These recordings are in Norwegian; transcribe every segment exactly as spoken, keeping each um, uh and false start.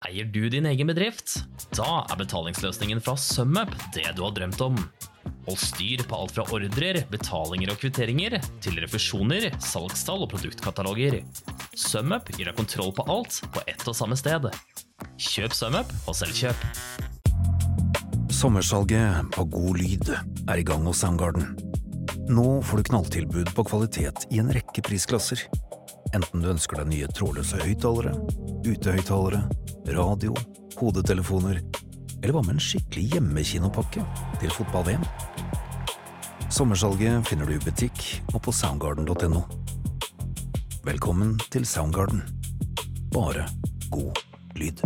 Eier du din egen bedrift? Da er betalingsløsningen fra SumUp det du har drømt om. Hold styr på alt fra ordrer, betalinger og kvitteringer, til refusjoner, salgstall og produktkataloger. SumUp gir deg kontroll på alt på ett og samme sted. Kjøp SumUp og selvkjøp. Sommersalget på God Lyd er i gang hos Soundgarden. Nå får du knalltilbud på kvalitet i en rekke prisklasser. Enten du ønsker deg nye trådløse høyttalere, utehøyttalere, radio, hodetelefoner, eller hva med en skikkelig hjemmekinopakke til fotball-V M? Sommersalget finner du i butikk og på soundgarden punktum no. Velkommen til Soundgarden. Bare god lyd.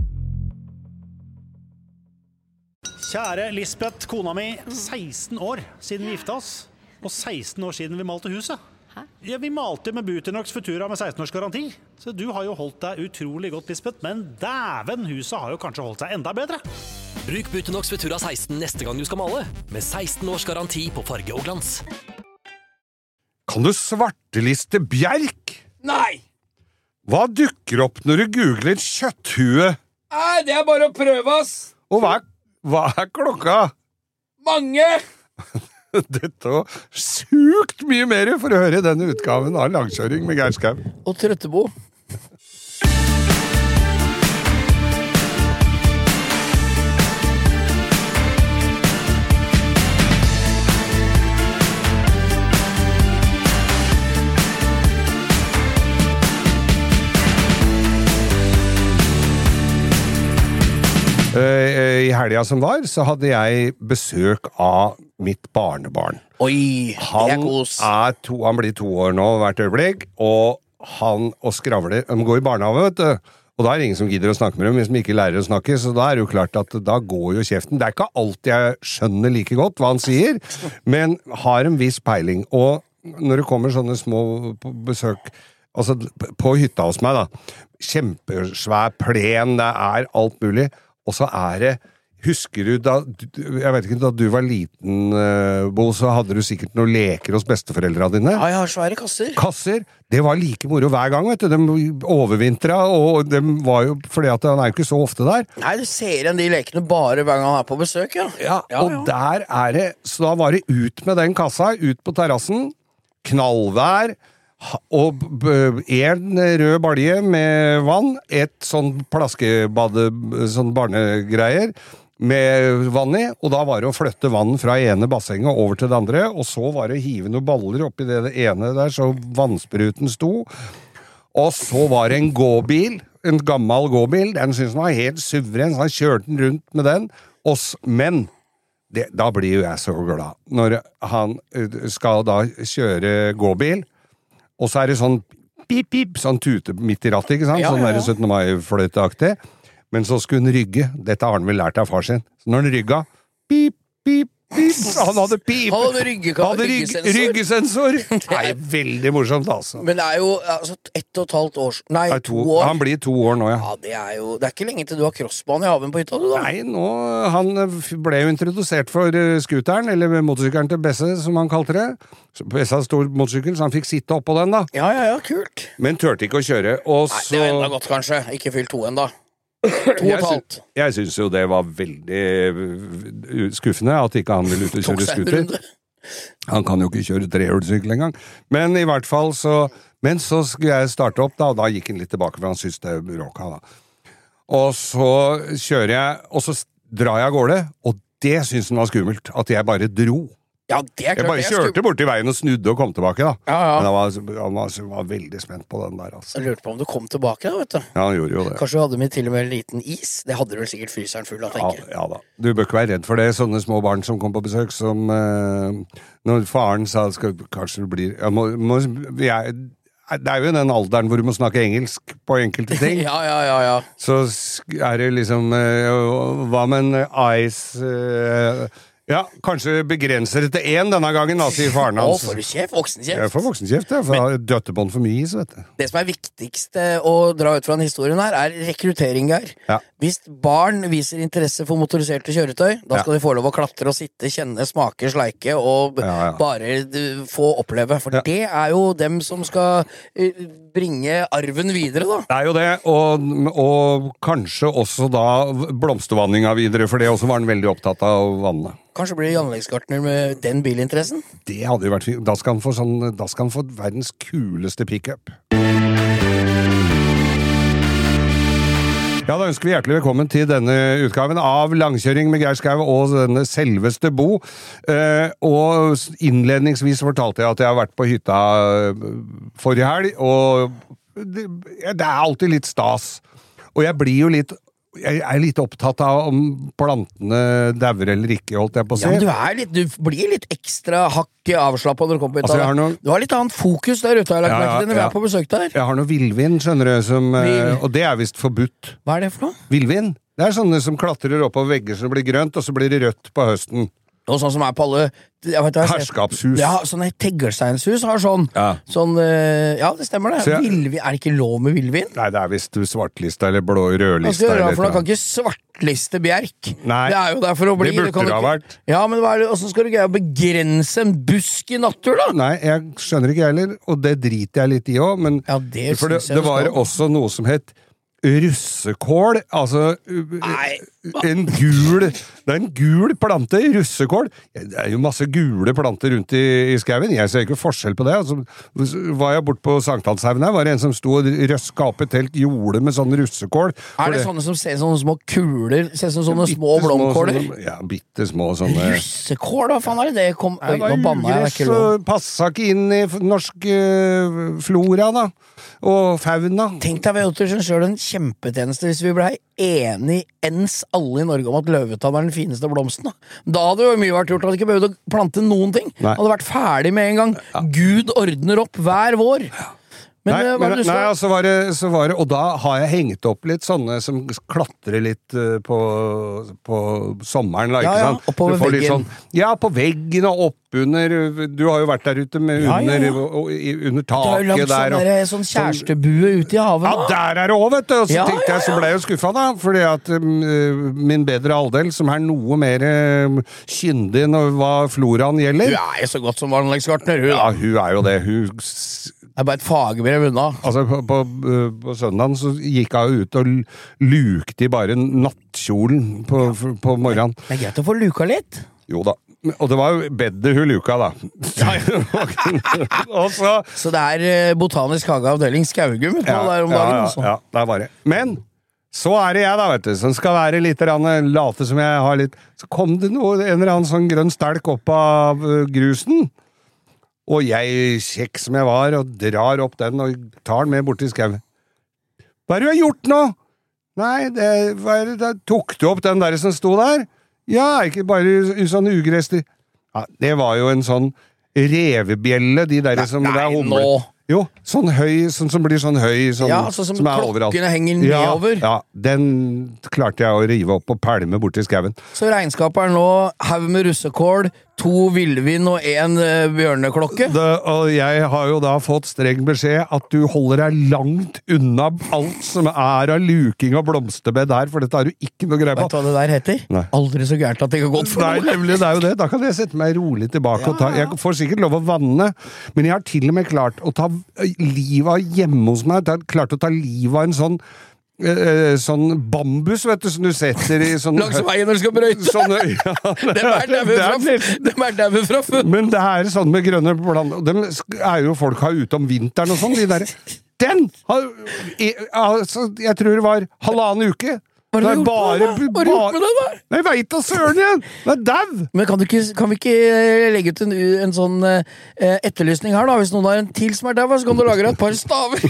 Kjære Lisbeth, kona mi, seksten år siden vi gifta oss, og seksten år siden vi malte huset. Hæ? Ja, vi malte med Buternox Futura med seksten års garanti. Så du har jo holdt deg utrolig godt, Lisbeth, men dæven, huset har jo kanskje holdt seg enda bedre. Bruk Buternox Futura seksten neste gang du skal male, med seksten års garanti på farge og glans. Kan du svarteliste bjerk? Nei! Hva dukker opp når du googler kjøtthue? Nei, det er bare å prøve, ass! Og hva er, hva er klokka? Mange! Dette var sykt mye mer for å høre denne utgaven av Langkjøring med Geir Skau. Og Trøttebo. I helga som var, så hadde jeg besøk av mitt barnebarn. Oi, det er kos. Han, er to, han blir to år nå hvert øyeblikk, og han og skravler. De går i barnehage, vet du. Og da er det ingen som gidder å snakke med dem hvis de ikke lærer å snakke, så da er det jo klart at da går jo kjeften. Det er ikke alltid jeg skjønner like godt hva han sier, men har en viss peiling. Og når det kommer sånne små på besøk, altså på hytta hos meg da, kjempesvær plen, det er alt mulig. Og så er det, husker du da, jeg vet ikke, da du var liten, Bo, så hadde du sikkert noen leker hos besteforeldrene dine. Ja, jeg har svære kasser. Kasser, det var like moro hver gang, vet du. De overvintra, og de var jo, fordi at han er jo ikke så ofte der. Nei, du ser igjen de lekene bare hver gang han er på besøk, ja. Ja, ja og ja. Der er det, så da var det ut med den kassa, ut på terrassen, knallvær, og en rød balje med vann, et sånn plaskebade, sånn barnegreier med vann i, og da var det å flytte vann fra ene bassenget over til det andre, og så var det å hive noen baller oppi det, det ene der, så vannspruten sto, og så var det en gåbil, en gammel gåbil, den synes han var helt suveren, så han kjørte den rundt med den, og, men det, da blir jo jeg så glad, når han skal da kjøre gåbil, og så er det sånn pip, pip, sånn tute midt i rattet, ikke sant? Ja, sånn ja, ja. Sånn der syttende mai-fløyteaktig. Men så skulle hun rygge. Dette har han vel lært av far sin. Så når han rygga, pip, pip, pip, han hadde pip. Han hadde, rygge, hadde rygg, ryggesensor. Det er veldig morsomt, altså. Men det er jo altså, ett og et halvt år, nei, to, to år. Han blir to år nå, ja. Ja, det er jo, det er ikke lenge til du har crossbane i haven på hytta, du da. Nei, nå, han ble jo introdusert for skuteren, eller motorsykkelen til Besse, som han kalte det. Besse hadde stor motorsykkel, så han fikk sitte opp på den da. Ja, ja, ja, kult. Men tørte ikke å kjøre, og nei, så... det er enda godt kanskje, ikke fylt to enda. To og et halvt. Jeg synes jo det var veldig skuffende at ikke han ville ut og kjøre skuter. Han kan jo ikke kjøre trehjulssykkel engang. Men i hvert fall så... Men så skulle jeg starte opp da, og da gikk han litt tilbake, for han synes det bråka da. Og så kjører jeg, og så drar jeg av gårde, og det synes han var skummelt, at jeg bare dro. Ja, det er klart. Jeg bare kjørte bort til veien og snudde og kom tilbake da. Ja, ja. Men han var, han var, han var veldig spent på den der, altså. Jeg lurte på om du kom tilbake da, vet du. Ja, han gjorde jo det. Kanskje du hadde med til og med en liten is? Det hadde du vel sikkert fryseren full av, tenker jeg. Ja, ja da. Du bør ikke være redd for det. Sånne små barn som kom på besøk, som eh, når faren sa, skal, kanskje det blir... Ja, må, må, jeg, det er jo den alderen hvor du må snakke engelsk på enkelte ting. ja, ja, ja, ja. Så er det liksom, eh, hva med en ice... Eh, Ja, kanskje begrenser det til én denne gangen, da, sier faren Å, hans. for du kjeft, voksenkjeft. Jeg får voksenkjeft, ja, for jeg har døttebånd for mye is, vet du. Det som er viktigst eh, å dra ut fra den historien her, er rekruttering her. Ja. Hvis barn viser interesse for motoriserte kjøretøy, da skal Ja. de få lov å klatre og sitte, kjenne, smake, sleike og Ja, ja. bare eh, få oppleve. For Ja. det er jo dem som skal eh, bringe arven videre, da. Det er jo det, og, og kanskje også da blomstervanninga videre, for det også var han veldig opptatt av vannet. Kanskje blir anleggsgartner med den bilinteressen? Det hadde jo vært fint. Da skal han få, sånn, da skal han få verdens kuleste pickup. Ja, da ønsker vi hjertelig velkommen til denne utgaven av Langkjøring med Geir Skau og denne selveste Bo. Eh, og innledningsvis fortalte jeg at jeg har vært på hytta forrige helg, og det, det er alltid litt stas. Og jeg blir jo litt Jeg er litt opptatt av om plantene dauer eller ikke, holdt jeg på å si. Ja, men du, er litt, du blir litt ekstra hakk avslappet når du kommer på hytta. Altså, jeg har noe- Du har litt annet fokus der ute, har jeg lagt Ja, merke til når vi ja. er på besøk der. Jeg har noe villvin, skjønner du, som, eh, Vill. og det er visst forbudt. Hva er det for noe? Villvin. Det er sånne som klatrer opp på vegger så det blir grønt, og så blir det rødt på høsten. Og sånn som er på alle jeg vet, hva jeg ser- Herskapshus. Ja, sånne teglsteinshus har sånn. Ja. Sånn eh, ja, det stemmer det. Så jeg- Villvin, er det ikke lov med villvin? Nei, det er visst svartlista eller blå Hva rødlista. skal du gjøre, eller for da et kan eller ikke svartliste bjerk. Nei. Det er jo der for å bli Det burde kan det du ha ikke- vært. Ja, men hva er det, hvordan skal du greie å begrense en busk i natur, da? annet. Nei, jeg skjønner ikke jeg heller, og det driter jeg litt i òg, men Ja, det for det, synes jeg det du var skal. også noe som het russekål, altså Nei. en gul Det er en gul plante, russekål. Det er jo masse gule planter rundt i, i skauen. Jeg ser ikke forskjell på det. Altså, var jeg bort på Sankthanshaugen her, var det en som sto og røska opp et helt jorde med sånn russekål. For Er det sånne som ser sånne små kuler, ser ut som sånne små Bitte blomkåler? sånne- Ja, bitte små sånne. Russekål, hva faen er det? Det kom, Oi, Det var nå banna jeg, det er ugress ikke lov. og passa ikke inn i f- norsk eh, flora, da. Og fauna. Tenk deg, vet du, selv en kjempetjeneste hvis vi ble enig ens alle i Norge om at løvetann er den fineste blomsten. Da, da hadde jo mye vært gjort, at vi ikke behøvde å plante noen ting. Nei. Hadde vært ferdig med en gang. Gud ordner opp hver vår. Men, Nei, eh, hva men, er det du nei skal- altså var det, så var det Og da har jeg hengt opp litt sånne som klatrer litt eh, på, på sommeren, da, ikke Ja, ja, sant? oppover Du får litt veggen. ja, på veggen og oppunder. Du har jo vært der ute med Ja, ja, under, ja. og, og, i- under Du har jo taket lagd der. sånn, og- der, sånn kjærestebue ute i haven. Ja, da. der er det òg, vet du! Og så Ja, tenkte ja, jeg, så ble jeg jo skuffa, da. Fordi at um, min bedre halvdel, som er noe mer um, kyndig når hva floraen Du gjelder er jo så godt som anleggsgartner, hun. Ja, da. hun er jo det. Hun s- Det er bare et fagbrev unna. Altså, på, på, på søndagen så gikk hun jo ut og l- lukte i bare nattkjolen på, på morgenen. Det er greit å få luka litt. Jo da. Og det var jo bedre hun luka, da. og så Så det er eh, Botanisk hageavdeling Skaugum på der om dagen. ja, altså. ja, der var det. Men så er det jeg, da, vet du, som skal være litt rann, late som jeg har litt Så kom det noe, en eller annen sånn grønn stelk opp av uh, grusen. Og jeg, kjekk som jeg var, og drar opp den og tar den med borti skauen. Hva er det du har gjort nå? Nei, det, hva er det, da tok du opp den der som sto der? Ja, ikke bare u- sånn ugress. Ja, det var jo en sånn revebjelle, de der som det er Nei, humle. nå. Jo, sånn høy, sånn som blir sånn høy, sånn, Ja, sånn som er overalt. klokkene henger Ja, nedover. ja, den klarte jeg å rive opp og pælme borti skauen. Så regnskapet er nå haug med russekål, to villvin og én uh, bjørneklokke. Det- Og jeg har jo da fått streng beskjed at du holder deg langt unna alt som er av luking og blomsterbed her, for dette har du ikke noe greie på. Vet du hva det der heter? Nei. Aldri så gærent at det ikke har gått for Nei, noe. nemlig, det er jo det. Da kan jeg sette meg rolig tilbake og ta Jeg får sikkert lov å vanne, men jeg har til og med klart å ta livet av hjemme hos meg. Jeg har klart å ta livet av en sånn eh, sånn bambus, vet du, som du setter i sånn Langs veien når du skal brøyte. sånn, ja, Dem er daue det er fra, nesten- dem er daue fra før. Men det er sånn med grønne planter, dem er jo folk har ute om vinteren og sånn, de der. Den! har- i- Altså, jeg tror det var halvannen uke. Hva har du Det er gjort bare- med den, da? Hva har du gjort med den, da? Nei, jeg veit da søren igjen! Det er dau! Men kan, du ikke, kan vi ikke eh, legge ut en, en sånn eh, etterlysning her, da? Hvis noen har en til som er dau, så kan du lage deg et par staver.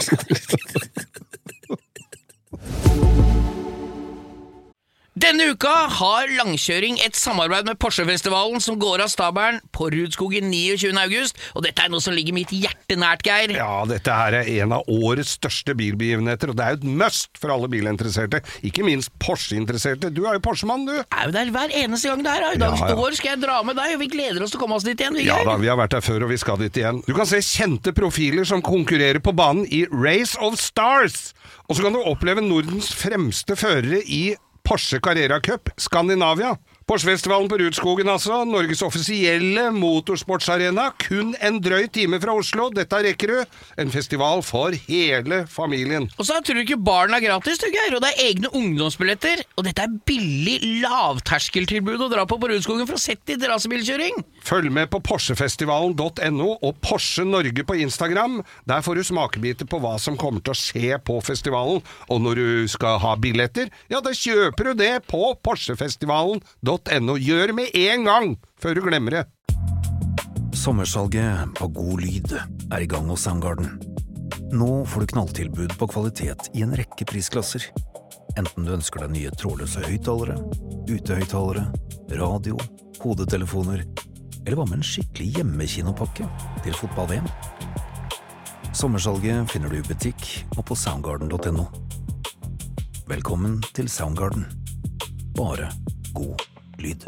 Denne uka har Langkjøring et samarbeid med Porsche-festivalen som går av stabelen på Rudskogen niogtyvende august, og dette er noe som ligger mitt hjerte nært, Geir. Ja, dette her er en av årets største bilbegivenheter, og det er jo et must for alle bilinteresserte, ikke minst Porsche-interesserte. Du er jo Porsche-mann, du. Er jo der hver eneste gang det er, i dag Ja, ja. år skal jeg dra med deg, og vi gleder oss til å komme oss dit igjen, vi, Ja Geir. da, vi har vært der før, og vi skal dit igjen. Du kan se kjente profiler som konkurrerer på banen i Race of Stars, og så kan du oppleve Nordens fremste førere i Porsche Carrera Cup Skandinavia. Porsche-festivalen på Rudskogen, altså. Norges offisielle motorsportsarena. Kun en drøy time fra Oslo. Dette rekker du. En festival for hele familien. Og så tror du ikke barn er gratis, du, Geir, og det er egne ungdomsbilletter, og dette er billig lavterskeltilbud å dra på på Rudskogen for å sette i rasebilkjøring. Følg med på porschefestivalen punktum no og Porsche Norge på Instagram. Der får du smakebiter på hva som kommer til å skje på festivalen. Og når du skal ha billetter, ja, da kjøper du det på porschefestivalen punktum no. Gjør med en gang, før du glemmer det. Sommersalget på God Lyd er i gang hos Soundgarden. Nå får du knalltilbud på kvalitet i en rekke prisklasser. Enten du ønsker deg nye trådløse høyttalere, utehøyttalere, radio, hodetelefoner, eller hva med en skikkelig hjemmekinopakke til fotball-V M. Sommersalget finner du i butikk og på soundgarden punktum no. Velkommen til Soundgarden. Bare god lyd.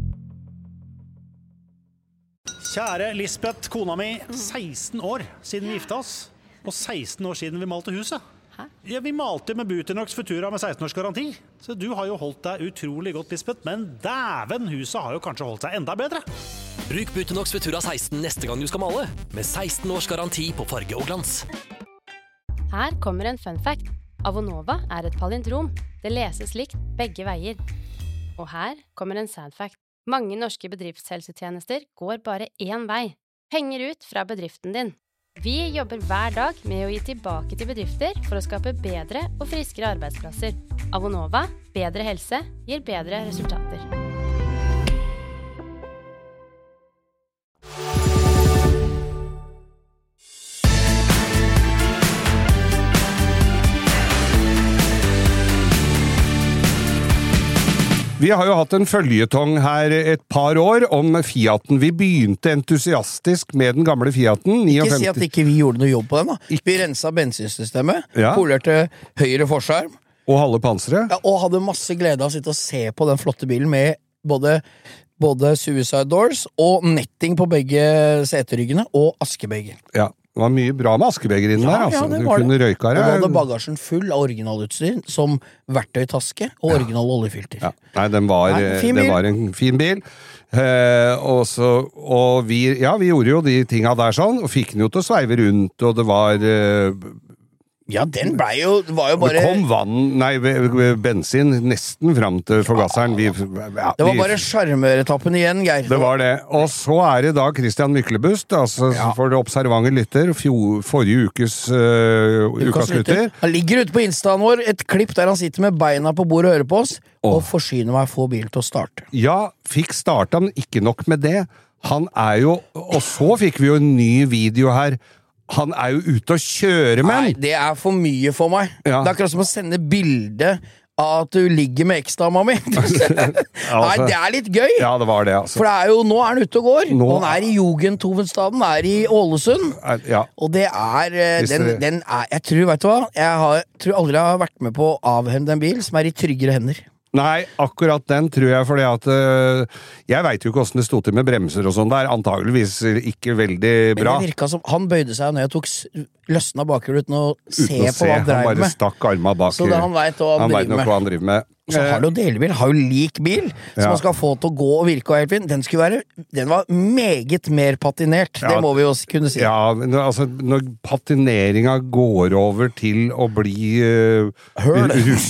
Kjære Lisbeth, kona mi, seksten år siden vi gifta oss, og seksten år siden vi malte huset. Hæ? Ja, vi malte med Buternox Futura med seksten års garanti. Så du har jo holdt deg utrolig godt, Lisbeth, men dæven, huset har jo kanskje holdt seg enda bedre. Bruk Buternox Futura seksten neste gang du skal male, med seksten års garanti på farge og glans. Her kommer en fun fact. Avonova er et palindrom. Det leses likt begge veier. Og her kommer en sad fact. Mange norske bedriftshelsetjenester går bare én vei. Penger ut fra bedriften din. Vi jobber hver dag med å gi tilbake til bedrifter for å skape bedre og friskere arbeidsplasser. Avonova, bedre helse, gir bedre resultater. Vi har jo hatt en følgetong her et par år om Fiaten. Vi begynte entusiastisk med den gamle Fiaten. Ikke si at ikke vi gjorde noe jobb på den da. Ikke. Vi renset bensinsystemet, Ja. polerte høyre forskjerm, Og halve panseret. ja, og hadde masse glede av å sitte og se på den flotte bilen med både, både suicide doors og netting på begge seteryggene og askebeger. Ja, det var mye bra med askebeger inni Ja, der, altså. ja, det Du var kunne det. røyka Og da hadde det. bagasjen full av originalutstyr, som verktøytaske og original oljefilter. Ja. Nei, den var, Nei, en fin det bil. var en fin bil. Eh, og så, og vi, ja, vi gjorde jo de tinga der sånn, og fikk den jo til å sveive rundt, og det var eh, Ja, den ble jo, det var jo Det bare kom vann, nei, ve- ve- bensin nesten fram til forgasseren. Vi, ja, Det var vi- bare sjarmøretappen igjen, Geir. Det var det. Og så er det da Christian Myklebust, altså Ja. for det observante lytter, fjo, forrige ukes uh, ukas lytter. Han ligger ute på instaen vår, et klipp der han sitter med beina på bordet og hører på oss, og forsyner meg få bil til å starte. Ja, fikk starta, men ikke nok med det. Han er jo, og så fikk vi jo en ny video her. Han er jo ute og kjører, men Nei, det er for mye for meg. Ja. Det er akkurat som å sende bilde av at du ligger med eksdama mi. Nei, det er litt gøy. Ja, det var det, altså. For det er jo, nå er han ute og går. Nå- Og han er i Jugendhovedstaden, er i Ålesund. Ja. Og det er, eh, Hvis den, det- den er Jeg tror, vet du hva, jeg har, tror aldri jeg har vært med på å avhende en bil som er i tryggere hender. Nei, akkurat den tror jeg fordi at øh, jeg vet jo ikke hvordan det stod til med bremser og sånn. Det er antageligvis ikke veldig Men bra. det virka som Han bøyde seg ned og tok s- løsna bakhjulet uten å se Uten å på hva han han dreiv bare med. stakk arma bak. Så det han vet hva han vet driver nok med. hva han driver med. Så har du jo delebil, har jo lik bil, som Ja. man skal få til å gå og virke og helt fin. Den skulle være Den var meget mer patinert, Ja. det må vi jo s- kunne si. Ja, men altså, når patineringa går over til å bli uh, Høl.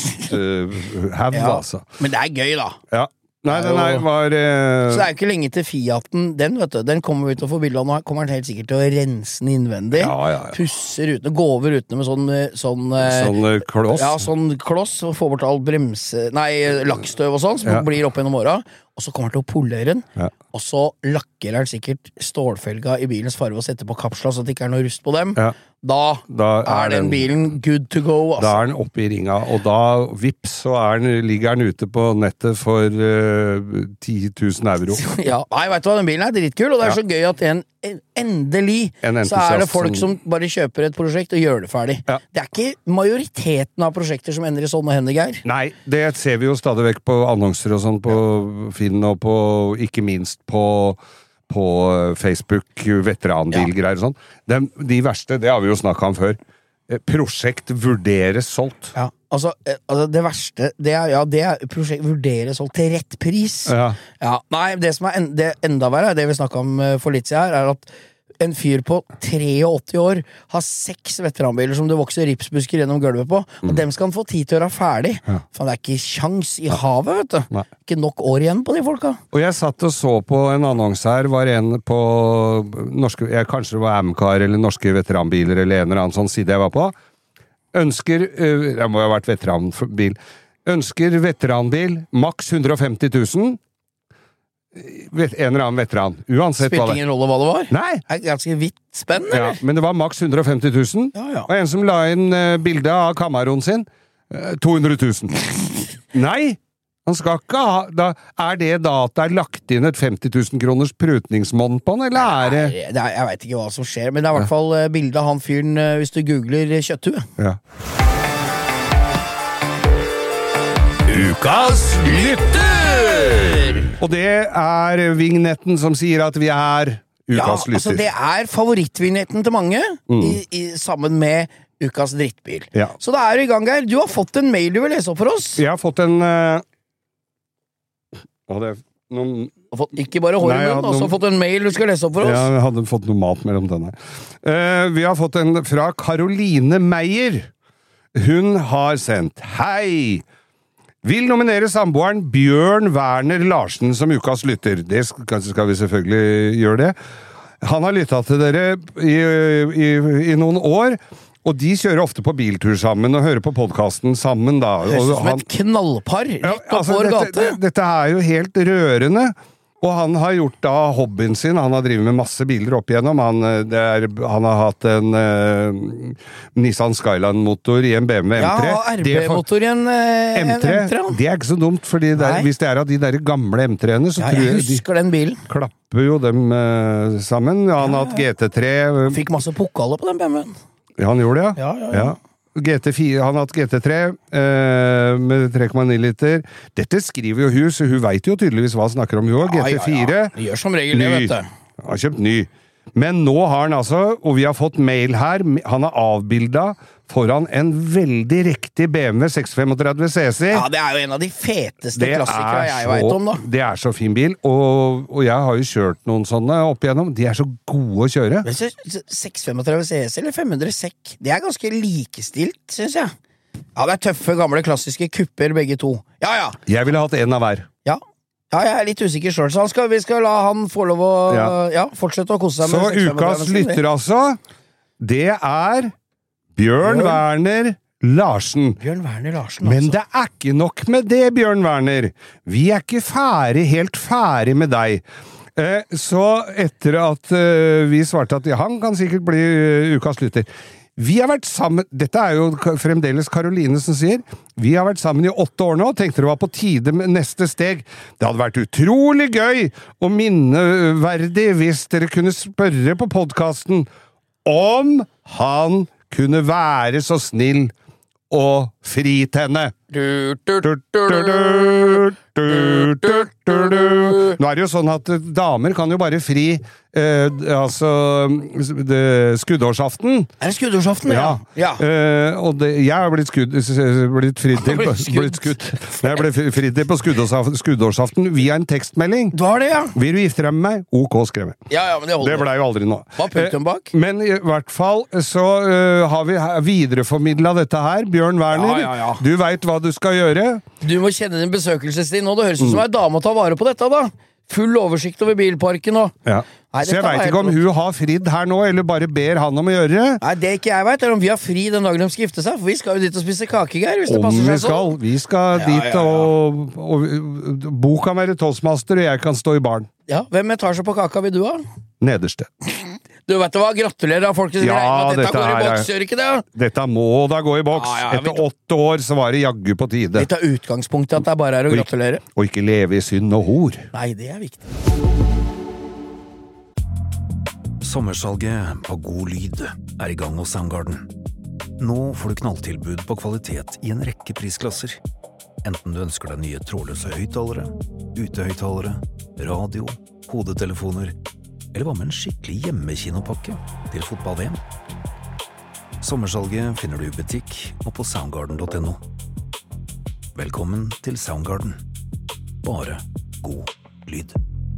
rusthau, Ja. altså. Men det er gøy, da. Ja. Nei, Det er den her jo- var Så det uh, er jo ikke lenge til Fiaten. Den vet du, den kommer vi til å få bilde av nå. Kommer den helt sikkert til å rense den innvendig. Ja, ja, ja. Pusse rutene, gå over rutene med sånn, eh, sånn eh, sånn uh, kloss. Ja, sånn kloss, og få bort all bremse... Nei, lakkstøv og sånn, som Ja. blir opp gjennom åra. og så kommer han til å polere den, Ja. og så lakker han sikkert stålfelga i bilens farve og setter på kapsla så det ikke er noe rust på dem. Ja. Da, Da er, er den den- bilen good to go, altså. Da er den oppe i ringa, og da, vips, så er den, ligger den ute på nettet for uh, ti tusen euro. Ja, nei, vet du hva, den bilen er dritkul, og det er Ja. så gøy at en, en endelig En så er det entusiast folk som- som bare kjøper et prosjekt og gjør det ferdig. Ja. Det er ikke majoriteten av prosjekter som ender i sånne hender, Geir. Nei, det ser vi jo stadig vekk på annonser og sånn på Finn, og på, ikke minst på på Facebook, veteranbilgreier og sånn. De, de verste, det har vi jo snakket om før. Eh, Prosjekt vurderes solgt. Ja, altså, eh, altså det verste, det er, ja, det er prosjekt vurderes solgt til rett pris. Ja. Ja, nei, det som er en, det enda verre, det vi snakket om eh, for litt siden her, er at en fyr på åttitre år har seks veteranbiler som det vokser ripsbusker gjennom gulvet på, og dem skal han få tid til å gjøre ferdig. For det er ikke sjans i havet, vet du. Nei. Ikke nok år igjen på de folka. Og jeg satt og så på en annonse her, var en på norske, jeg, kanskje det var Amcar eller norske veteranbiler eller en eller annen sånn side jeg var på. Ønsker, øh, jeg må jo ha vært veteranbil, ønsker veteranbil, maks hundre og femti tusen, Vet- en eller annen veteran, uansett hva Spilte det ingen rolle hva det var. Nei! Det er ganske vidt spenn, Ja, eller? men det var maks hundre og femti tusen, Ja, ja. og en som la inn uh, bilde av Camaroen sin, uh, to hundre tusen. Nei! Han skal ikke ha, da, er det da at det er lagt inn et femti tusen kroners prutningsmånd på den, eller er det? Nei, det er, jeg vet ikke hva som skjer, men det er i hvert fall eh, bildet av han fyren eh, hvis du googler eh, kjøtthue. Ja. Ukas lytter! Og det er vignetten som sier at vi er Ja, ukas lytter. altså det er favorittvignetten til mange, Mm. i, i, sammen med ukas drittbil. Ja. Så da er du i gang, Geir. Du har fått en mail du vil lese opp for oss. Jeg har fått en uh, Å, det er noen Du har fått, ikke bare hår Nei, i jeg munnen, hadde også noen- fått en mail du skal lese opp for oss. Ja, jeg hadde fått noe mat mellom tennene. Eh, vi har fått en fra Caroline Meyer. Hun har sendt Hei! Vil nominere samboeren Bjørn Werner Larsen som ukas lytter. Det skal, skal vi selvfølgelig gjøre det. Han har lyttet til dere i, i, i noen år, og de kjører ofte på biltur sammen og hører på podcasten sammen da. Høres ut Og som han- et knallpar rett Ja, opp altså, vår dette, gate. det- Dette er jo helt rørende. Og han har gjort da hobbyen sin. Han har drivet med masse biler opp igjennom. Han, eh, det er, han har hatt en uh, Nissan Skyline-motor i en B M W M tre. Ja, og Det for- R B-motor i en, eh, en M tre, M tre. ja. det er ikke så dumt, fordi det er, Nei. hvis det er av de der gamle M tre-ene, så Ja, tror jeg jeg de husker den bilen. klapper jo dem eh, sammen. Han har hatt G T tre. eh, Fikk masse pokaler på den B M W-en. Ja, han gjorde det, Ja, ja, ja. G T fire, han har hatt G T tre eh, med tre komma ni liter. Dette skriver jo hun, så hun vet jo tydeligvis hva han snakker om. Hun har Ja, G T ja, fire. ja. De gjør som regel det, Ny. vet du. Han har kjøpt ny. Men nå har han altså, og vi har fått mail her, han har avbilda foran en veldig riktig B M W seks femogtredve C C. Ja, det er jo en av de feteste Det klassikere er, jeg vet om, da. så, det er så fin bil, og, og jeg har jo kjørt noen sånne opp igjennom. De er så gode å kjøre. Men så- så seks femogtredve C S eller fem hundre sekk, det er ganske likestilt, syns jeg. Ja, det er tøffe, gamle, klassiske kupper, begge to. Ja, ja. Jeg ville hatt en av hver. Ja, ja jeg er litt usikker sjøl, så han skal, vi skal la han få lov å ja. Ja. fortsette å kose seg Så med seks ukas femogtredve sin. lytter, altså, det er Bjørn Bjørn. Werner Larsen. Bjørn Werner Larsen, Men altså. det er ikke nok med det, Bjørn Werner. Vi er ikke ferdig, helt ferdig med deg. Eh, så etter at eh, vi svarte at ja, han kan sikkert bli eh, ukas lytter. Vi har vært sammen, dette er jo ka- fremdeles Karoline som sier, vi har vært sammen i åtte år nå, tenkte det var på tide med neste steg. Det hadde vært utrolig gøy og minneverdig hvis dere kunne spørre på podcasten om han kunne være så snill og fri til henne. Du, du, Du, du, du, du. du, du, du, du. Nå er det jo sånn at damer kan jo bare fri eh, altså det, skuddårsaften. Er det skuddårsaften? Ja. ja. Eh, og det, jeg har blitt, skudd, blitt fridd til, Blitt skudd. blitt skutt. Jeg ble fridd til på skuddårsaften, skuddårsaften via en tekstmelding. Du har det, ja? Vil du gifte deg med meg? Ok, skrev jeg. Ja, ja, men det Det holder. blei jo aldri noe. Hva er punktum bak? Eh, Men i hvert fall så uh, har vi videreformidla dette her. Bjørn Werner, Ja, ja, ja. du veit hva du skal gjøre. Du må kjenne din besøkelsestid nå. Det høres ut som ei dame å ta vare på dette, da. full oversikt over bilparken og... Ja. Nei, Så jeg dette var vet ikke helt om rått. hun har fridd her nå, eller bare ber han om å gjøre det. Nei, det ikke jeg vet, er om vi har fri den dagen de skal gifte seg, for vi skal jo dit og spise kake, Geir, hvis det Om passer vi seg skal. sånn. Vi skal Ja, dit, ja, ja. Og, og Bo kan være toastmaster, og jeg kan stå i baren. Ja, hvem etasje på kaka vil du ha? Nederste. Du vet hva, gratulerer da, folkens. Ja, Greier med at dette, dette går i er- boks, gjør ikke det? Dette må da gå i boks. Ja, ja, ja, vi Etter tar- åtte år så var det jaggu på tide. Vi tar utgangspunkt i at det bare er å Og ikke- gratulere. Og ikke leve i synd og hor. Nei, det er viktig. Sommersalget av god lyd er i gang hos Soundgarden. Nå får du knalltilbud på kvalitet i en rekke prisklasser. Enten du ønsker deg nye trådløse høyttalere, utehøyttalere, radio, hodetelefoner, eller hva med en skikkelig hjemmekinopakke til fotball-V M. Sommersalget finner du i butikk og på soundgarden punktum no. Velkommen til Soundgarden. Bare god lyd.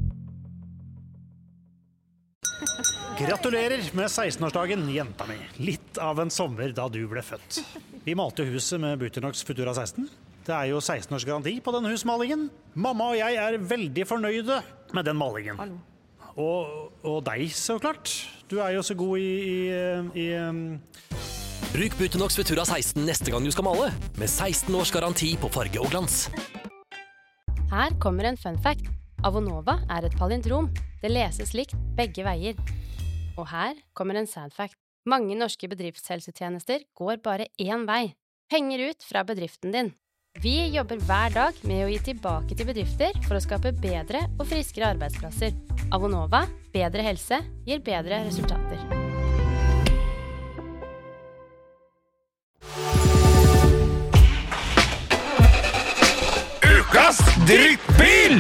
Gratulerer med seksten-årsdagen, jenta mi. Litt av en sommer da du ble født. Vi malte huset med Buternox Futura seksten. Det er jo seksten års garanti på denne husmalingen. Mamma og jeg er veldig fornøyde med den malingen. Og, og deg, så klart. Du er jo så god i... i, i um... Bruk Buternox Futura seksten neste gang du skal male, med seksten års garanti på farge og glans. Her kommer en fun fact. Avonova er et palindrom. Det leses likt begge veier. Og her kommer en sad fact. Mange norske bedriftshelsetjenester går bare én vei. Penger ut fra bedriften din. Vi jobber hver dag med å gi tilbake til bedrifter for å skape bedre og friskere arbeidsplasser. Avonova, bedre helse, gir bedre resultater. Ukas drittbil!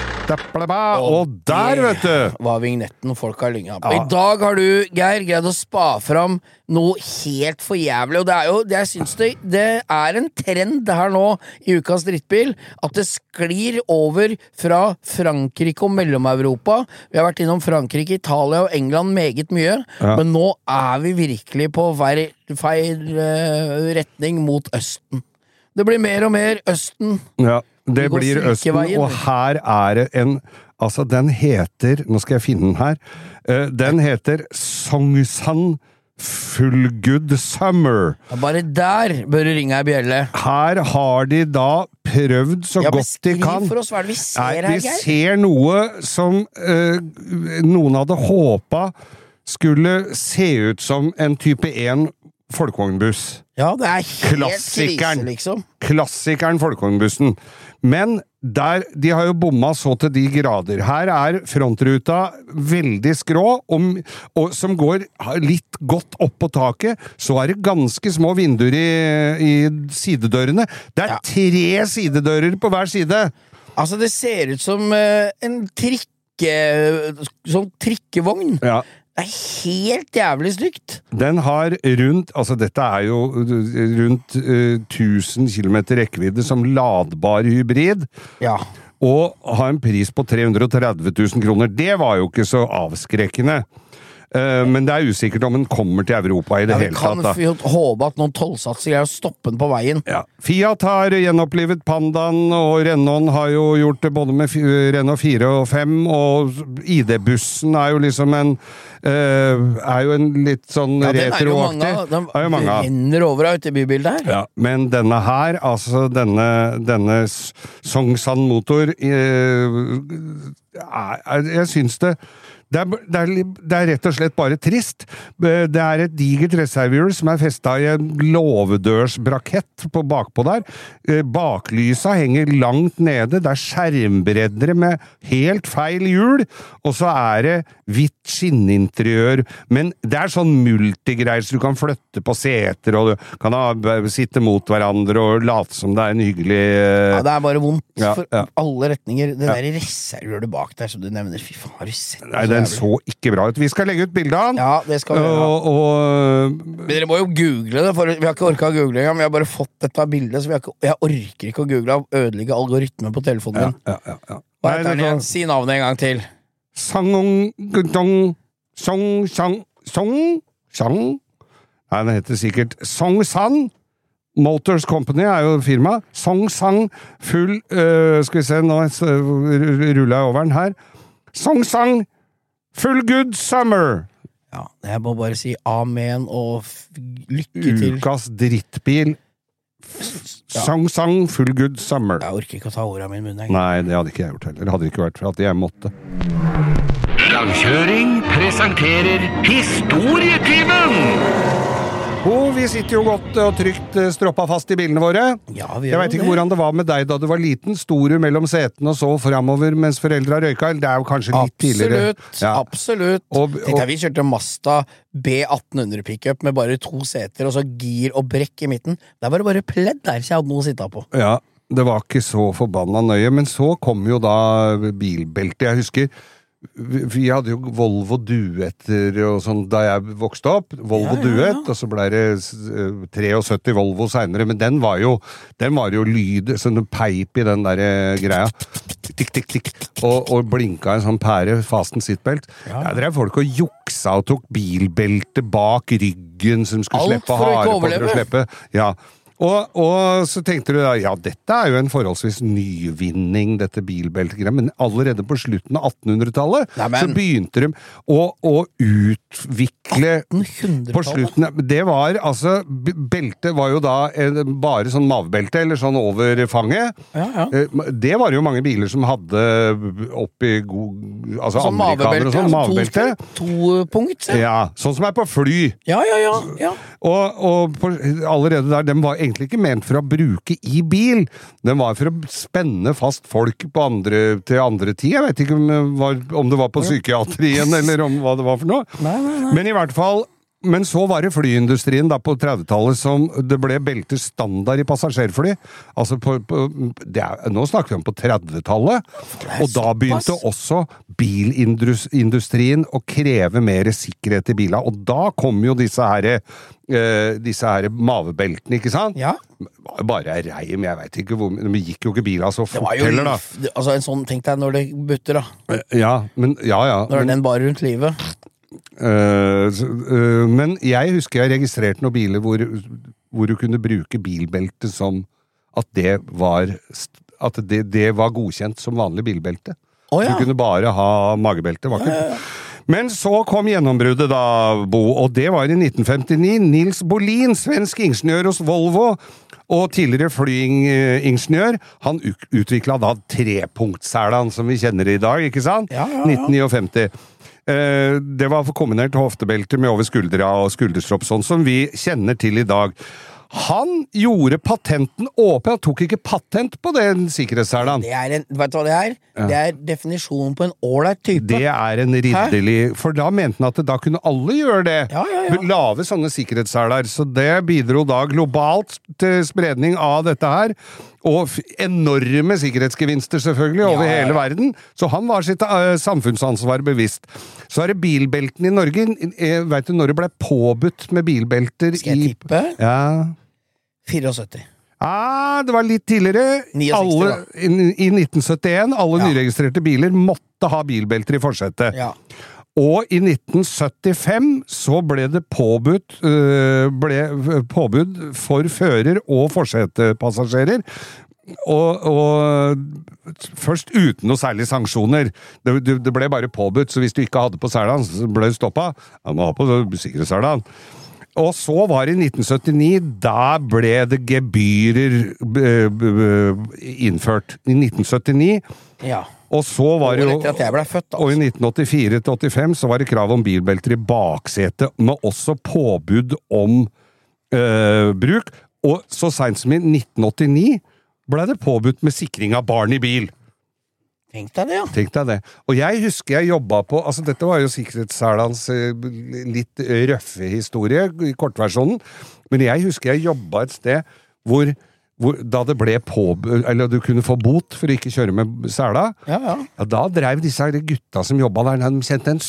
Og der, vet du! Var vignetten og folk har lynga på. Ja. I dag har du, Geir, greid å spa fram noe helt for jævlig. Og det er jo, det, jeg synes det, det er en trend her nå i Ukas drittbil, at det sklir over fra Frankrike og Mellom-Europa. Vi har vært innom Frankrike, Italia og England meget mye, Ja. men nå er vi virkelig på vei, feil uh, retning mot Østen. Det blir mer og mer Østen. Ja, det Vi går blir Østen, silkeveien. og her er det en... Altså, den heter... Nå skal jeg finne den her. Eh, den heter Songsan Full Good Summer. Ja, bare der bør du ringe ei bjelle. Her har de da prøvd så Ja, godt de beskriv kan. for oss hva er det vi ser Nei, her, vi Geir. ser noe som eh, noen hadde håpet skulle se ut som en type én folkevognbuss. Ja, det er helt Klassikeren. krise, liksom. Klassikeren folkevognbussen. Men der, de har jo bomma så til de grader. Her er frontruta veldig skrå, og, og som går litt godt opp på taket, så er det ganske små vinduer i, i sidedørene. Det er Ja. tre sidedører på hver side. Altså, det ser ut som eh, en trikke... Sånn trikkevogn. Ja. Det er helt jævlig stygt. Den har rundt, altså dette er jo rundt uh, tusen kilometer rekkevidde som ladbar hybrid, Ja. og har en pris på tre hundre og tretti tusen kroner. Det var jo ikke så avskrekkende. Uh, men det er usikkert om den kommer til Europa i det Ja, vi hele kan tatt. Da. f- håpe at noen tollsatser greier å stoppe den på veien. Ja. Fiat har gjenopplivet Pandaen, og Renault har jo gjort det både med fi- Renault fire og fem, og I D-bussen er jo liksom en uh, er jo en litt sånn Ja, den er jo mange retroaktig. av. Den Er jo mange av. renner over av ute i bybildet her. Ja, men denne her, altså denne, denne S- Songsan motor, eh, er, er, jeg synes det, det er, det, er, li- det er rett og slett bare trist. Eh, Det er et digert reservehjul som er festet i en låvedørsbrakett på bakpå der. Eh, Baklysa henger langt nede, det er skjermbreddere med helt feil hjul, og så er det hvitt skinninteriør, men det er sånn multigreier, så du kan flytte på seter, og du kan ha, sitte mot hverandre og late som det er en hyggelig eh, Ja, det er bare vondt Ja, for ja. alle retninger. Det der reservehjulet bak der som du nevner, fy faen, har du sett det? Nei, den så ikke bra ut. Vi skal legge ut bilde av den. Ja, det skal vi gjøre. Og, og Men dere må jo google det, for vi har ikke orket å google engang. Vi har bare fått dette bildet, så vi har ikke, jeg orker ikke å google og ødelegge algoritmen på telefonen ja, min. ja, ja, ja. Hva Nei, heter den det igjen? var- Si navnet en gang til. Sangong gudong Song Sang Song Sang Nei, den heter sikkert Songsan Motors Company er jo firma. Song Sang, full uh, Skal vi se, nå ruller jeg over den her. Song Sang, Full Good Summer. Ja, jeg må bare si amen og lykke til. Ukas drittbil. Song Sang, Full Good Summer. Jeg orker ikke å ta ordet av min munn. Jeg. Nei, det hadde ikke jeg gjort heller. Det hadde ikke vært for at jeg måtte. Langkjøring presenterer Historietyven! Oh, vi sitter jo godt og trygt stroppa fast i bilene våre. Ja, vi jeg vet ikke det. Hvordan det var med deg da du var liten. Sto du mellom setene og så fremover mens foreldra røyka? Det er jo kanskje litt absolutt, tidligere. Ja. Absolutt. Og, og, Tenk deg, vi kjørte Mazda B atten hundre pickup med bare to seter og så gir og brekk i midten. Der var det bare pledd der, så jeg hadde noe å sitte på. Ja, det var ikke så forbanna nøye, men så kom jo da bilbeltet. Jeg husker vi hadde jo Volvo Duetter og sånn da jeg vokste opp. Volvo ja, ja, ja. Duett, og så ble det syttitre Volvo senere, men den var jo den var jo lyd, sånn peip i den der greia. Tikk, tikk, tikk. Og, og blinka en sånn pære, fasten seatbelt. Ja. Der drev folk og juksa og tok bilbelte bak ryggen som skulle alt slippe hare på for å slippe. Ja. Og, og så tenkte du da, ja, dette er jo en forholdsvis nyvinning, dette bilbeltegreiet, men allerede på slutten av attenhundretallet så begynte de å, å utvikle på slutten, det var altså, beltet var jo da bare sånn mavebelte, eller sånn over fanget. Ja, ja. Det var jo mange biler som hadde oppi god, altså sånn amerikaner og sånn, mavebelte. To, to punkt, ja. Ja, sånn som er på fly. Ja, ja, ja. ja. Og, og på, allerede der, den var egentlig ikke ment for å bruke i bil. Den var for å spenne fast folk på andre, til andre tid. Jeg vet ikke om, var, om det var på psykiatrien, eller om hva det var for noe. Nei, nei, nei. Men i hvert fall, men så var det flyindustrien da på trettitallet som det ble beltet standard i passasjerfly. Altså på, på det er, nå snakker vi om på trettitallet, og da begynte også bilindustrien å kreve mer sikkerhet i biler, og da kom jo disse her, eh, disse her mavebeltene, ikke sant? Ja. Bare reim, jeg vet ikke hvor, men det gikk jo ikke bilen så fort heller da. Altså en sånn, tenk deg når det butter da. Ja, men, ja, ja. Når men, den bare rundt livet. Uh, uh, men jeg husker jeg registrerte noen biler hvor, hvor du kunne bruke bilbelte som at det var at det, det var godkjent som vanlig bilbelte. Oh, ja. Du kunne bare ha magebelte, var ikke? Ja, ja. Men så kom gjennombruddet da, Bo, og det var i nitten femtini. Nils Bolin, svensk ingeniør hos Volvo, og tidligere flyingeniør, han utviklet da trepunktselan som vi kjenner i dag, ikke sant? Ja, ja, ja. nitten femtini. Uh, det var kombinert hoftebelter med over skuldra og skulderstropp, sånn som vi kjenner til i dag. Han gjorde patenten åpen, han tok ikke patent på den sikkerhetsselan. Det er en, vet du hva det er? Ja. Det er definisjonen på en ålreit type. Det er en ridderlig, Hæ? For da mente han at da kunne alle gjøre det. Ja, ja, ja. Lave sånne sikkerhetsseler, så det bidro da globalt til spredning av dette her. Og enorme sikkerhetsgevinster selvfølgelig over ja, ja, ja. hele verden. Så han var sitt uh, samfunnsansvar bevisst. Så er det bilbelten i Norge. Jeg vet du når det ble påbudt med bilbelter? Skal jeg tippe? I, ja. syttifire. Ah, det var litt tidligere. seksti, alle, i, I nitten syttien, alle ja. nyregistrerte biler måtte ha bilbelter i forsetet. Ja. Og i nitten syttifem så ble det påbudt, øh, ble påbud for fører og forsetepassasjerer, og, og først uten noe særlig sanksjoner. Det, det ble bare påbudt, så hvis du ikke hadde på selan, så ble du stoppet. Ja, må ha på sikkerhetsselan. Og så var det i nitten syttini, da ble det gebyrer innført. I nitten syttini. Ja. Og så var det jo, etter at jeg ble født, altså. Og i nitten åttifire til åttifem så var det krav om bilbelter i baksetet, med også påbud om øh, bruk. Og så sent som i nitten åttini ble det påbudt med sikring av barn i bil. Tenk deg det, ja. Tenk deg det. Og jeg husker jeg jobbet på, altså dette var jo sikkerhetsselans litt røffe historie, i kortversjonen, men jeg husker jeg jobbet et sted hvor, hvor da det ble påbud, eller du kunne få bot for å ikke kjøre med sela, ja, ja. Ja, da drev disse gutta som jobbet der, de kjente en syk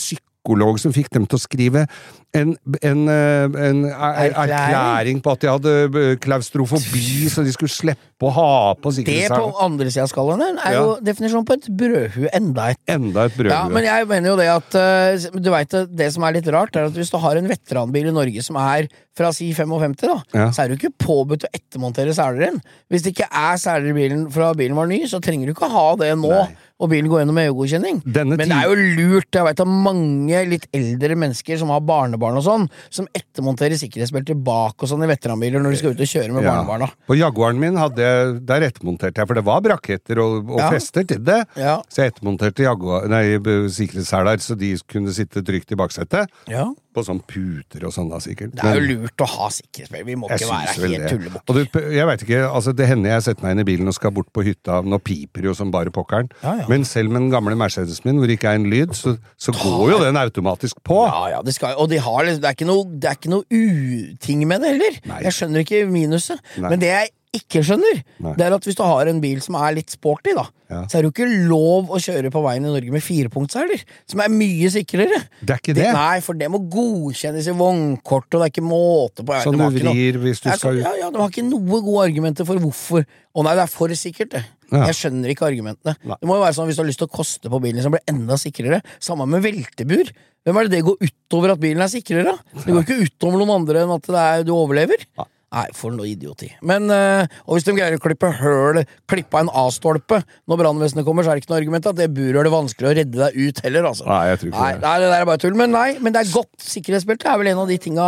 psykolog som fikk dem til å skrive en, en, en er, erklæring på at de hadde klaustrofobi, så de skulle slippe å ha på sikkerhetsseler. Det på andre siden av skallen er jo ja. definisjon på et brødhue, enda et. Enda et brødhue. Ja, men jeg mener jo det at, uh, du vet det som er litt rart, er at hvis du har en veteranbil i Norge som er fra si femtifem da, ja. så er du ikke påbudt å ettermontere seler inn. Hvis det ikke er seler i bilen fra bilen var ny, så trenger du ikke ha det nå. Nei. Og bilen går gjennom E U-godkjenning. Men det er jo lurt, jeg vet av mange litt eldre mennesker som har barnebarn og sånn, som ettermonterer sikkerhetsbelter bak og sånn i veteranbiler når de skal ut og kjøre med ja. barnebarna. På Jaguaren min hadde, der ettermonterte jeg, for det var braketter og, og ja. fester til det, ja. så jeg ettermonterte Jaguar, nei, sikkerhetsseler så de kunne sitte trygt i baksetet. Ja. På sånn puter og sånn da, sikkert. Det er jo lurt å ha sikkerhetsbelter, vi må ikke være helt tullebukk. Og det, jeg vet ikke, altså det hender jeg setter meg inn i bilen og skal bort på hytta, nå piper jo som bare pokkeren. Ja, ja. Men selv med den gamle Mercedesen min, hvor det ikke er en lyd, så, så går jo den automatisk på. Ja, ja, det skal, og de har, det er ikke noe, det er ikke noe uting med det heller. Nei. Jeg skjønner ikke minuset. Nei. Men det jeg ikke skjønner, Nei. det er at hvis du har en bil som er litt sporty da, ja. så er det jo ikke lov å kjøre på veien i Norge med firepunktsseler, som er mye sikrere. Det er ikke det? det nei, for det må godkjennes i vognkort, og det er ikke måte på. Sånn du vrir hvis du skal... Ja, ja, de har ikke noe gode argumenter for hvorfor. Å nei, det er for sikkert det. Ja. Jeg skjønner ikke argumentene. Nei. Det må jo være sånn hvis du har lyst til å koste på bilen som blir enda sikrere, sammen med veltebur. Hvem er det det går utover at bilen er sikrere? Det går ikke utover noen andre enn at det er, du overlever. Ja. Nei, for noe idioti. Men, øh, og hvis de greier å klippe høl, klippe en A-stolpe når brannvesenet kommer, så er det ikke noe argument at det bur er det vanskelig å redde deg ut heller, altså. Nei, jeg tror ikke nei, det. Nei, det der er bare tull. Men nei, men det er godt. Sikkerhetsbelte er vel en av de tinga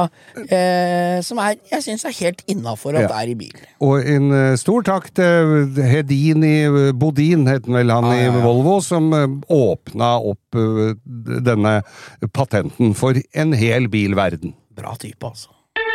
eh, som er, jeg synes er helt innenfor at ja. det er i bil. Og en uh, stor takk til Hedin i Bodin, heter vel han ah, ja, ja. i Volvo, som uh, åpna opp uh, denne patenten for en hel bilverden. Bra type, altså.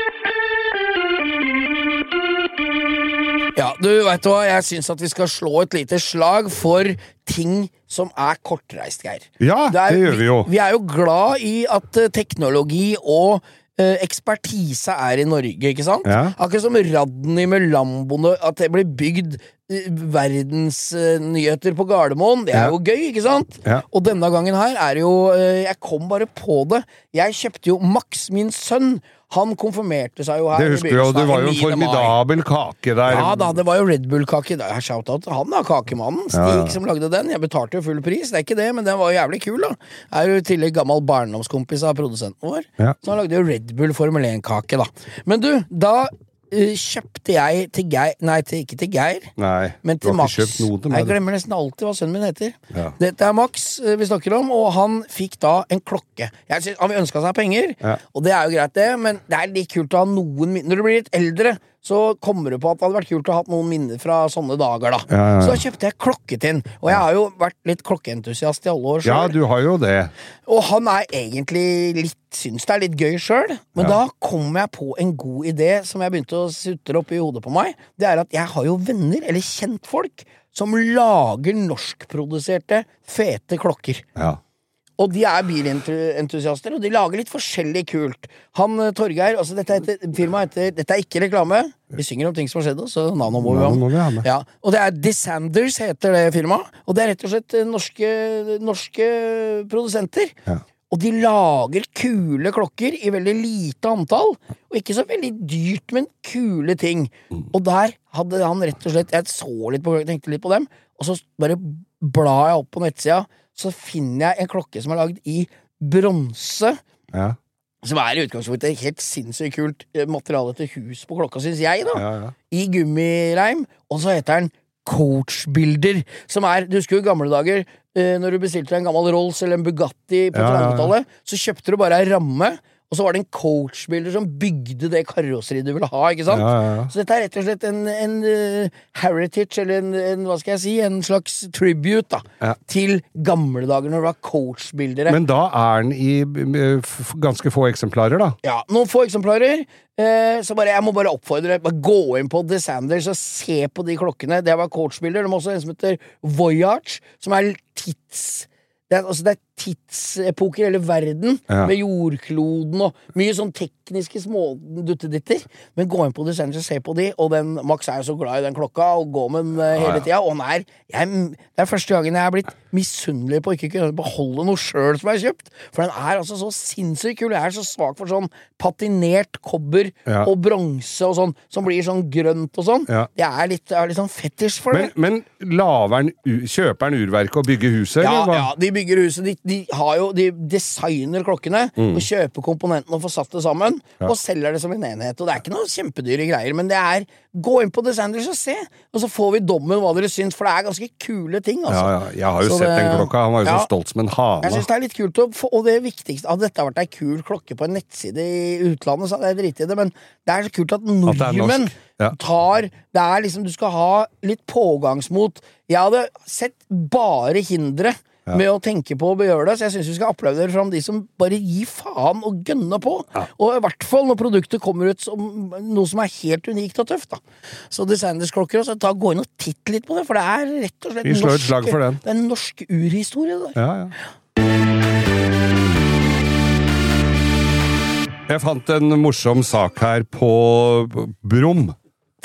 Ja, du vet hva, jeg synes at vi skal slå et lite slag for ting som er kortreist, Geir. Ja, det, er, det gjør vi jo. Vi, vi er jo glad i at uh, teknologi og uh, ekspertise er i Norge, ikke sant? Ja. Akkurat som Radny med Lamboene, at det blir bygd uh, verdensnyheter uh, på Gardermoen, det er ja. jo gøy, ikke sant? Ja. Og denne gangen her er jo, uh, jeg kom bare på det, jeg kjøpte jo Max, min sønn, han konfirmerte seg jo her. Det husker du jo, det var jo en formidabel kake der. Ja da, det var jo Red Bull-kake. Shoutout til han da, kakemannen. Stig ja. som lagde den. Jeg betalte jo full pris, det er ikke det, men den var jo jævlig kul da. Jeg er jo i tillegg gammel barndomskompis av produsenten vår. Ja. Så han lagde jo Red Bull Formel en-kake da. Men du, da uh, kjøpte jeg til Geir, nei, til, ikke til Geir, nei, men til Max. Noe, jeg glemmer nesten alltid hva sønnen min heter. Ja. Dette er Max uh, vi snakker om, og han fikk da en klokke. Jeg synes, han ønsket seg penger, ja. og det er jo greit det, men det er litt kult å ha noen minner. Når du blir litt eldre, så kommer du på at det hadde vært kult å ha hatt noen minner fra sånne dager da. Ja, ja, ja. Så da kjøpte jeg klokke til han, og jeg har jo vært litt klokkeentusiast i alle år selv. Ja, du har jo det. Og han er egentlig litt, synes det er litt gøy selv, men ja. da kom jeg på en god idé som jeg begynte å sutre opp i hodet på meg. Det er at jeg har jo venner, eller kjentfolk, som lager norskproduserte fete klokker. Ja. Og de er bilentusiaster, og de lager litt forskjellig kult. Han, Torgeir, altså dette heter, firmaet heter, dette er ikke reklame, vi synger om ting som har skjedd, så navnet må vi ha. Må vi ha med. Ja, og det er Desanders heter det firmaet, og det er rett og slett norske, norske produsenter. Ja. Og de lager kule klokker i veldig lite antall, og ikke så veldig dyrt, men kule ting. Mm. Og der hadde han rett og slett, jeg så litt på, tenkte litt på dem, og så bare bla jeg opp på nettsida, så finner jeg en klokke som er laget i bronse, ja. som er i utgangspunktet helt sinnssykt kult materiale til hus på klokka, synes jeg da, ja, ja. i gummireim, og så heter den Coachbuilder, som er, du husker jo gamle dager, eh, når du bestilte en gammel Rolls eller en Bugatti på trettitallet, ja, ja. så kjøpte du bare en ramme, og så var det en coachbuilder som bygde det karosseriet du ville ha, ikke sant? Ja, ja, ja. Så dette er rett og slett en, en uh, heritage, eller en, en, hva skal jeg si, en slags tribute da, ja. til gamle dager når det var coachbuildere. Men da er den i uh, ganske få eksemplarer da? Ja, noen få eksemplarer. Uh, så bare, jeg må bare oppfordre, bare gå inn på Desanders og se på de klokkene. Det var coachbuilder. De har også en som heter Voyage, som er tids... Det er, altså det er tidsepoker i hele verden, Ja. med jordkloden og mye sånn tekniske små dutteditter. Men gå inn på Los Angeles, se på de, og den, Max er jo så glad i den klokka, og går med den uh, hele tida, og han er, jeg, det er første gangen jeg er blitt misunnelig på å ikke kunne beholde noe sjøl som jeg har kjøpt, for den er altså så sinnssykt kul. Jeg er så svak for sånn patinert kobber Ja. og bronse og sånn, som blir sånn grønt og sånn. Ja. Jeg er litt, jeg er litt sånn fetisj for det. Men, men laver den, u- kjøper den urverket og bygger huset, Ja, eller hva? ja, de bygger huset, de, de har jo, de designer klokkene, Mm. og kjøper komponentene og får satt det sammen, og selger det som en enhet, og det er ikke noe kjempedyre greier, men det er, gå inn på The Sanders og se, og så får vi dommen hva dere syns, for det er ganske kule ting, altså. Ja, ja, jeg har jo Så sett det- den klokka, han var jo Ja. så stolt som en hane. Jeg synes det er litt kult å få, og det viktigste, at dette har vært ei kul klokke på en nettside i utlandet, så er det drit i det, men det er så kult at At det er nordmenn norsk, ja. tar, det er liksom, du skal ha litt pågangsmot. Jeg hadde sett bare hindre med å tenke på å gjøre det, så jeg synes vi skal applaudere fram de som bare gir faen og gønner på, og i hvert fall når produktet kommer ut som noe som er helt unikt og tøft da. Så designersklokker også, ta gå inn og titt litt på det, for det er rett og slett Vi slår et slag for den. det er en norsk urhistorie det der. Ja, ja. Jeg fant en morsom sak her på Brum.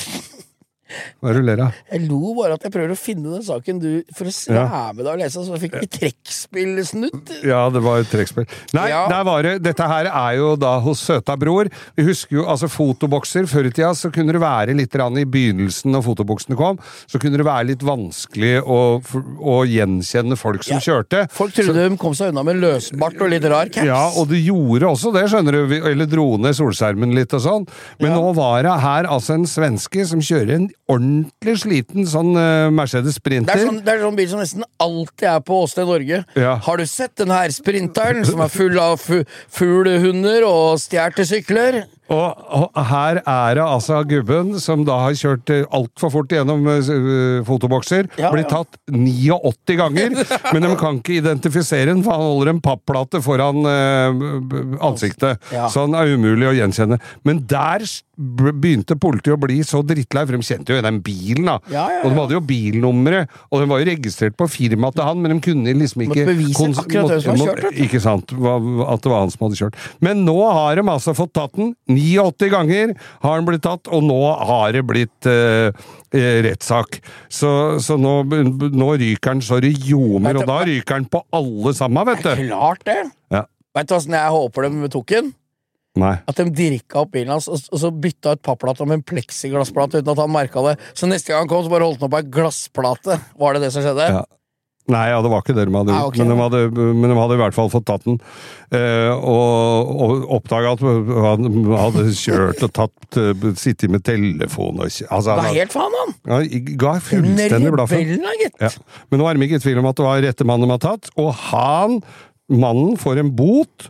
Hva er det du ler av? Jeg lo bare at jeg prøver å finne den saken du, for å være med deg og lese, så jeg fikk ikke trekkspillsnutt. Ja, det var et trekkspill. Nei, Ja. der var det, dette her er jo da hos Søta Bror. Vi husker jo, altså fotobokser, før i tida så kunne det være litt rann i begynnelsen når fotoboksene kom, så kunne det være litt vanskelig å, å gjenkjenne folk som kjørte. Folk trodde de kom seg unna med løsbart og litt rar caps. Ja, og det gjorde også det, skjønner du, vi- eller dro ned solskjermen litt og sånn. Men nå var det her altså en svenske som kjører en ordentlig sliten sånn eh, Mercedes Det Sprinter. er, sånn, det er sånn bil som nesten alltid er på Åsted Norge. Ja. Har du sett den her sprinteren som er full av fu fuglehunder og stjerte sykler? Og, og her er det altså gubben som da har kjørt eh, alt for fort gjennom eh, fotobokser, Ja, blitt ja. tatt åttini ganger, men de kan ikke identifisere den, for han holder en papplate foran eh, b- ansiktet, Ja. så han er umulig å gjenkjenne. Men der s- b- begynte politiet å bli så drittlei, for de kjente jo den bilen da, Ja, ja, ja. og de hadde jo bilnummeret, og den var jo registrert på firmaet til han, men de kunne liksom ikke... Måtte bevise kons- akkurat hvem som har måtte- kjørt, vet du. Ikke sant, hva- at det var han som hadde kjørt. Men nå har de altså fått tatt den, åttini ganger har den blitt tatt, og nå har det blitt eh, eh, rettssak. Så, så nå, nå ryker den så det ljomer, og da ryker den på alle sammen, vet du. Klart det! Ja. Vet du hvordan jeg håper de tok den? Nei. At de dirka opp bilen hans, og, og så bytta ut pappplata med en pleksiglassplate uten at han merka det. Så neste gang han kom, så bare holdt han opp ei glassplate. Var det det som skjedde? Ja. Nei, ja, det var ikke det de hadde Nei, gjort, ok. men, de hadde, men de hadde i hvert fall fått tatt den. Eh, og og oppdaga at han hadde kjørt og tatt, eh, sittet med telefon og kj- altså, Det han er hadde- helt faen, han! Ja, ga fullstendig blaffen. Rebellen, da, gitt. Ja. Men nå er de ikke i tvil om at det var rette mannen de har tatt, og han, mannen, får en bot.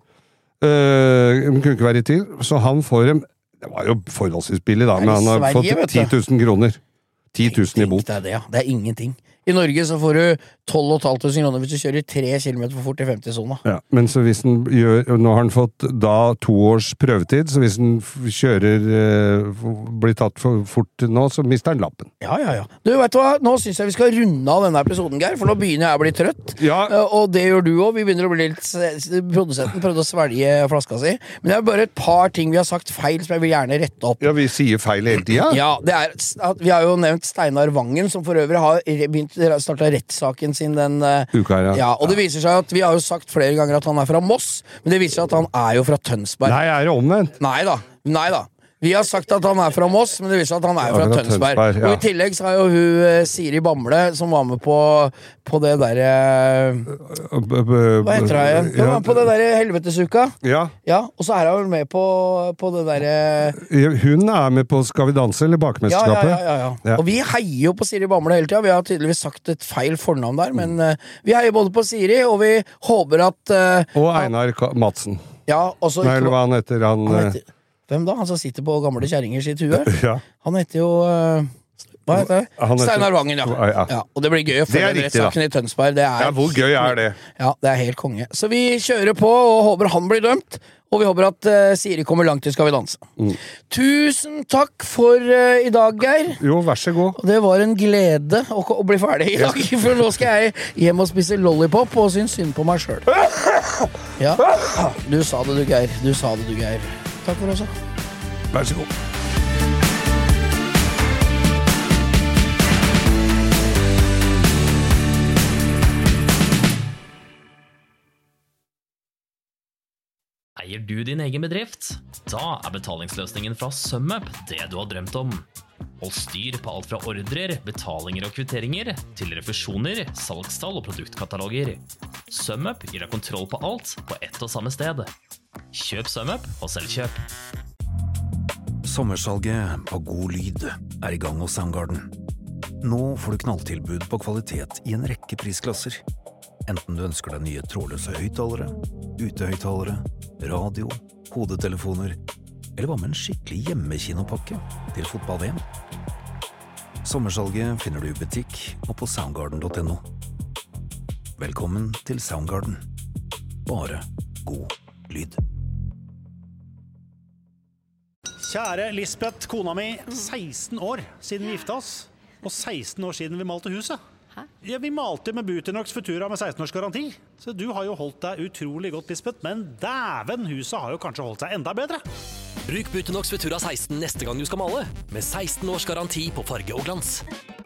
Uh, de kunne ikke være i tvil, så han får en, det var jo forholdsvis billig da, Det er i men han har Sverige, vet fått du. ti tusen kroner. ti tusen i bot. Det er det, ja. Det er ingenting. I Norge så får du tolv tusen fem hundre kroner hvis du kjører tre kilometer for fort i femti-sona. Ja, men så hvis den gjør, nå har han fått da to års prøvetid, så hvis den f- kjører, eh, blir tatt for fort nå, så mister han lappen. Ja, ja, ja. Du, vet du hva? Nå syns jeg vi skal runde av denne episoden, Geir, for nå begynner jeg å bli trøtt. Ja. Eh, Og det gjør du òg. Vi begynner å bli litt s- Produsenten prøvde å svelge flaska si. Men det er bare et par ting vi har sagt feil som jeg vil gjerne rette opp. Ja, vi sier feil hele tida. Ja, det er s- at Vi har jo nevnt Steinar Vangen, som for øvrig har re- begynt starta rettssaken sin den eh, Uka her, ja. ja. Og det viser seg at vi har jo sagt flere ganger at han er fra Moss, men det viser seg at han er jo fra Tønsberg. Nei, er det omvendt? Nei da. Nei da. Vi har sagt at han er fra Moss, men det viser seg at han er Ja, fra fra Tønsberg. Tønsberg, ja. Og i tillegg så har jo hun eh, Siri Bamble, som var med på, på det derre Hva heter hun igjen? Hun var med på det derre Helvetesuka. Ja. Ja, og så er hun vel med på, på det derre Hun er med på Skal vi danse, eller ja, ja, Bakmesterskapet. ja, ja, ja. Ja. Og vi heier jo på Siri Bamble hele tida. Vi har tydeligvis sagt et feil fornavn der, men eh, vi heier både på Siri, og vi håper at eh, Og Einar Ka- Madsen. Ja, også Nei, eller hva han heter. Han, han eh, heter, Hvem da? Han som sitter på gamle kjerringer sitt hue? ja. Han heter jo eh, Hva heter det? Han heter- Steinar Vangen, ja. Ja. ja. Og det blir gøy å Det er følge den riktig, da. rettssaken i Tønsberg. Det er Ja, hvor gøy er det? Ja, det er helt konge. Så vi kjører på og håper han blir dømt. Og vi håper at uh, Siri kommer langt til Skal vi danse. Mm. Tusen takk for uh, i dag, Geir. Jo, vær så god. Og det var en glede å, å bli ferdig i dag, for nå skal jeg hjem og spise lollipop og synes synd på meg selv. Ja, du sa det du, Geir. Du sa det du, Geir. Takk for oss. Vær så god. Eier du din egen bedrift? Da er betalingsløsningen fra SumUp det du har drømt om. Hold styr på alt fra ordrer, betalinger og kvitteringer, til refusjoner, salgstall og produktkataloger. SumUp gir deg kontroll på alt på ett og samme sted. Kjøp SumUp og selvkjøp. Sommersalget på God Lyd er i gang hos Soundgarden. Nå får du knalltilbud på kvalitet i en rekke prisklasser. Enten du ønsker deg nye trådløse høyttalere, utehøyttalere, radio, hodetelefoner, eller hva med en skikkelig hjemmekinopakke til fotball-V M. Sommersalget finner du i butikk og på soundgarden punktum no. Velkommen til Soundgarden. Bare god lyd. Kjære Lisbeth, kona mi, seksten år siden vi gifta oss, og seksten år siden vi malte huset. Ja, vi malte med Buteinox Futura med seksten års garanti. Så du har jo holdt deg utrolig godt, Lisbeth, men dæven, huset har jo kanskje holdt seg enda bedre. Bruk Buteinox Futura seksten neste gang du skal male, med seksten års garanti på farge og glans.